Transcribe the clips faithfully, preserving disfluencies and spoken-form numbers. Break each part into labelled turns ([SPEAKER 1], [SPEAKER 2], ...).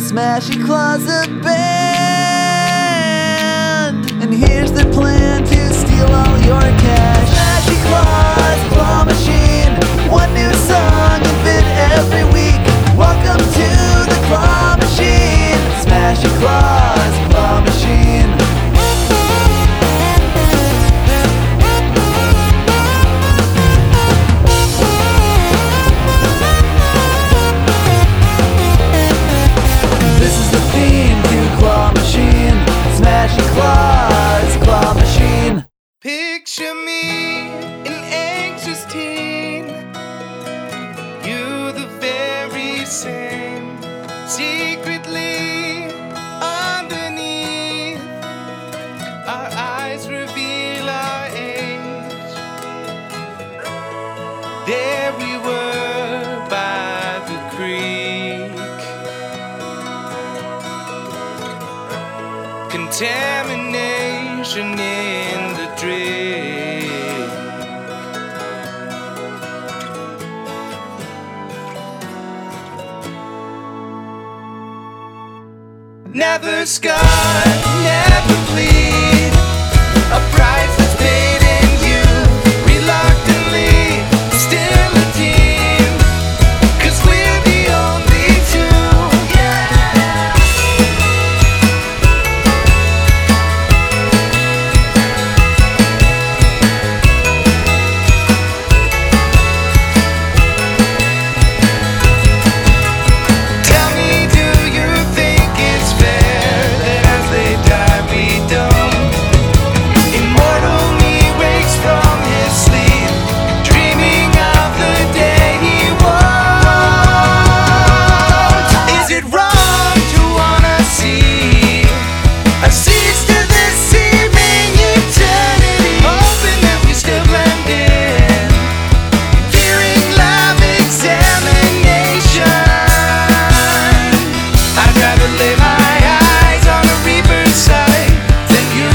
[SPEAKER 1] Smashy Claw's a band, and here's their plan to steal all your cash. Smashy Claw's Claw Machine, one new song a bit every week. Welcome to the Claw Machine, Smashy Claw's Claw Machine. This is the theme to Claw Machine, Smashy Claw's Claw Machine.
[SPEAKER 2] Picture me, an anxious teen. You the very same. Secretly, underneath, our eyes reveal our age. There we were by the creek. Contamination in the drink. Never scarred, never bleed. A price that's paid in you. Reluctantly, still a team. 'Cause we're the only two. Tell me, do you think it's fair that as they die we don't? Immortal me wakes from his sleep, dreaming of the day he won't. Is it wrong to wanna see a cease to this seeming eternity? Hoping that we still blend in, fearing love examination. I'd rather lay my eyes on a reaper's sight than you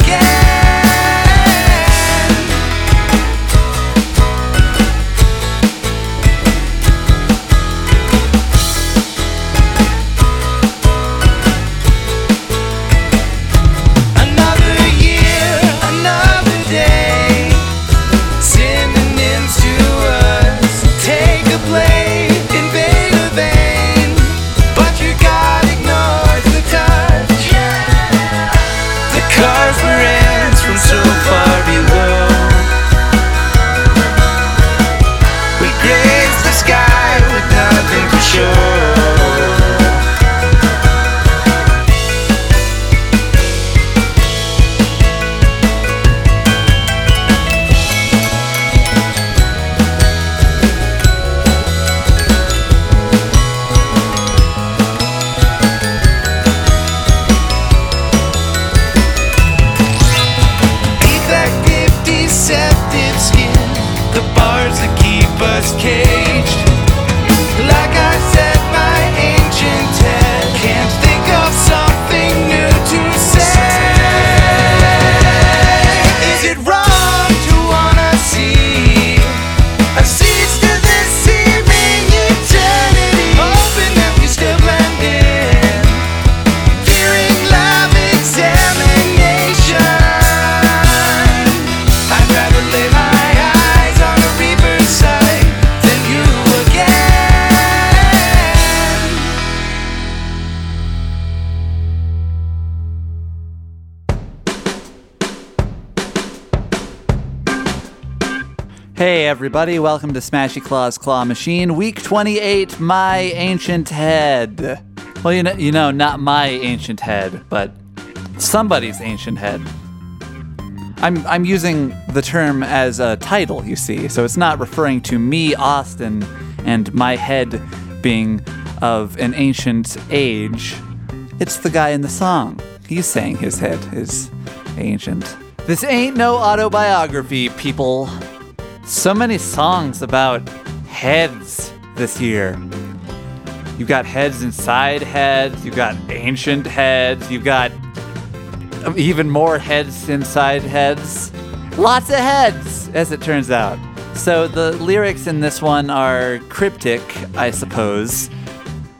[SPEAKER 2] again. Another year, another day, synonyms to us. Take a blade, invade a vein, but your God ignores the touch. The cars were ants from so far below. We grazed the sky with nothing to show. Effective deceptive skin, the bars that keep us caged. Like I said, my ancient head can't think of something new to say. Is it wrong to wanna see a cease to this seeming eternity? Hoping that we still blend in, fearing love examination. I'd rather lay my eyes on a reaper's sight than you again.
[SPEAKER 1] Hey everybody, welcome to Smashy Claw's Claw Machine, week twenty-eight, My Ancient Head. Well, you know, you know, not my ancient head, but somebody's ancient head. I'm I'm using the term as a title, you see, so it's not referring to me, Austin, and my head being of an ancient age. It's the guy in the song. He's saying his head is ancient. This ain't no autobiography, people. So many songs about heads this year. You've got heads inside heads, you've got ancient heads, you've got even more heads inside heads. Lots of heads, as it turns out. So the lyrics in this one are cryptic, I suppose.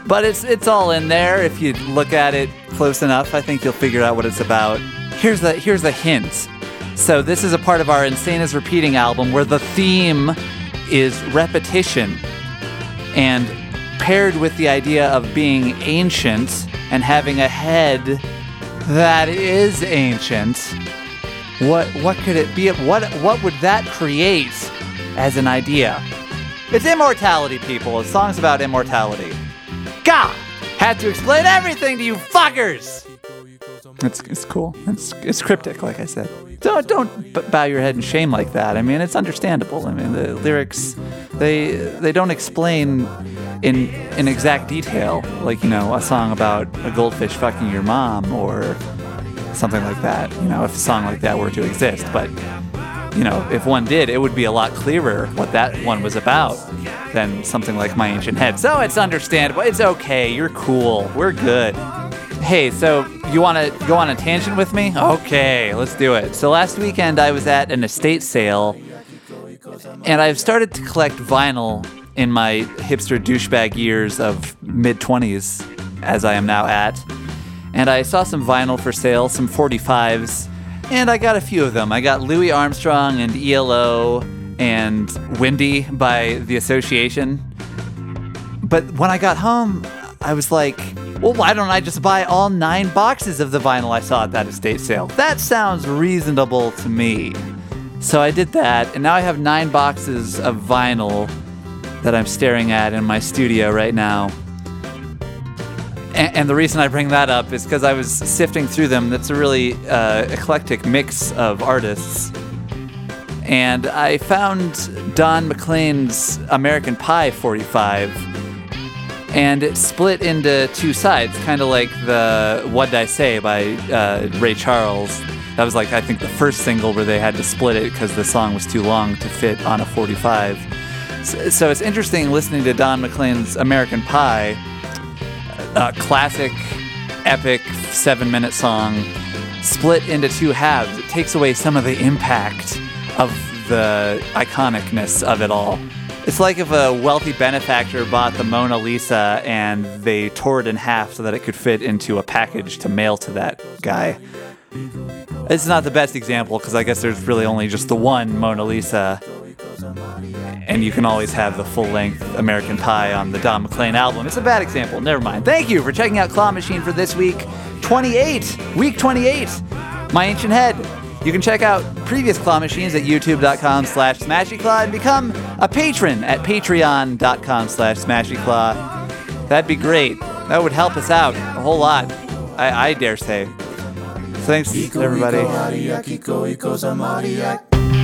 [SPEAKER 1] But it's it's all in there. If you look at it close enough, I think you'll figure out what it's about. Here's the here's the hint. So this is a part of our Insane is Repeating album where the theme is repetition. And paired with the idea of being ancient and having a head that is ancient, what what could it be? What what would that create as an idea? It's immortality, people. The song's about immortality. God, had to explain everything to you fuckers. It's it's cool. It's it's cryptic, like I said. Don't don't b- bow your head in shame like that. I mean, it's understandable. I mean, the lyrics, they they don't explain in in exact detail, like, you know, a song about a goldfish fucking your mom or something like that. You know, if a song like that were to exist, but you know, if one did, it would be a lot clearer what that one was about than something like My Ancient Head. So it's understandable. It's okay. You're cool. We're good. Hey, so you want to go on a tangent with me? Okay, let's do it. So last weekend I was at an estate sale, and I've started to collect vinyl in my hipster douchebag years of mid-twenties, as I am now at. And I saw some vinyl for sale, some forty-fives, and I got a few of them. I got Louis Armstrong and E L O and Windy by The Association. But when I got home, I was like, well, why don't I just buy all nine boxes of the vinyl I saw at that estate sale? That sounds reasonable to me. So I did that, and now I have nine boxes of vinyl that I'm staring at in my studio right now. And, and the reason I bring that up is because I was sifting through them. That's a really uh, eclectic mix of artists. And I found Don McLean's American Pie forty-five, and it split into two sides, kind of like the What'd I Say by uh, Ray Charles. That was like, I think, the first single where they had to split it because the song was too long to fit on a forty-five. So, so it's interesting listening to Don McLean's American Pie, a classic, epic seven-minute song, split into two halves. It takes away some of the impact of the iconicness of it all. It's like if a wealthy benefactor bought the Mona Lisa and they tore it in half so that it could fit into a package to mail to that guy. It's not the best example because I guess there's really only just the one Mona Lisa, and you can always have the full-length American Pie on the Don McLean album. It's a bad example. Never mind. Thank you for checking out Claw Machine for this week. twenty-eight. Week twenty-eight. My Ancient Head. You can check out previous Claw Machines at youtube.com slash smashyclaw and become a patron at patreon.com slash smashyclaw. That'd be great. That would help us out a whole lot, I, I dare say. Thanks, everybody.